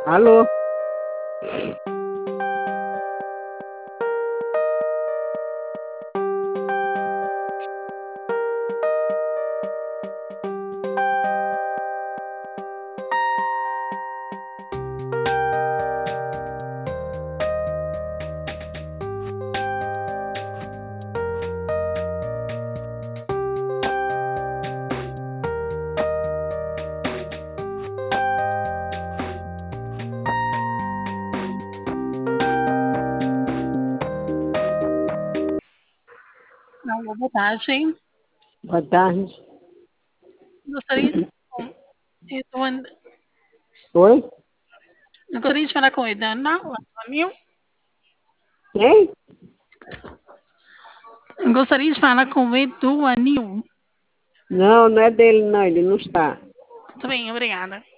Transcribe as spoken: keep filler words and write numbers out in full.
Alô? Alô, boa tarde. Boa tarde. Gostaria de, Edu- Oi? eu gostaria de falar com o Edana, o Antônio. Quem? Eu gostaria de falar com o Edu Anil. Não, não é dele, não, ele não está. Muito bem, obrigada.